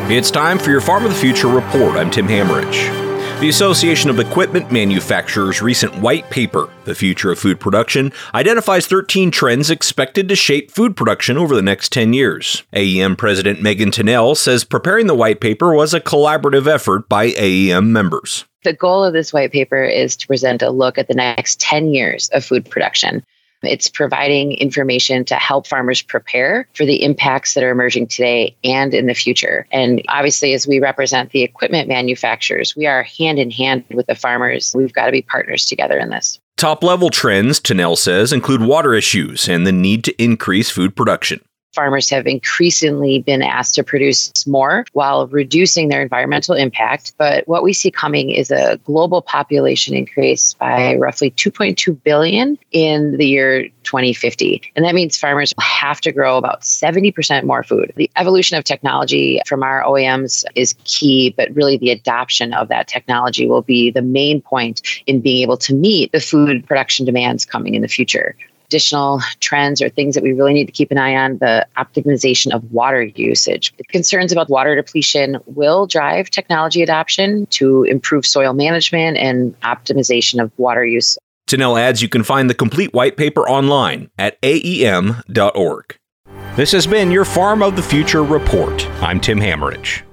It's time for your Farm of the Future report. I'm Tim Hammerich. The Association of Equipment Manufacturers' recent white paper, The Future of Food Production, identifies 13 trends expected to shape food production over the next 10 years. AEM President Megan Tennell says preparing the white paper was a collaborative effort by AEM members. The goal of this white paper is to present a look at the next 10 years of food production. It's providing information to help farmers prepare for the impacts that are emerging today and in the future. And obviously, as we represent the equipment manufacturers, we are hand in hand with the farmers. We've got to be partners together in this. Top-level trends, Tennell says, include water issues and the need to increase food production. Farmers have increasingly been asked to produce more while reducing their environmental impact. But what we see coming is a global population increase by roughly 2.2 billion in the year 2050. And that means farmers will have to grow about 70% more food. The evolution of technology from our OEMs is key, but really the adoption of that technology will be the main point in being able to meet the food production demands coming in the future. Additional trends or things that we really need to keep an eye on, the optimization of water usage. Concerns about water depletion will drive technology adoption to improve soil management and optimization of water use. Tennell adds you can find the complete white paper online at aem.org. This has been your Farm of the Future report. I'm Tim Hammerich.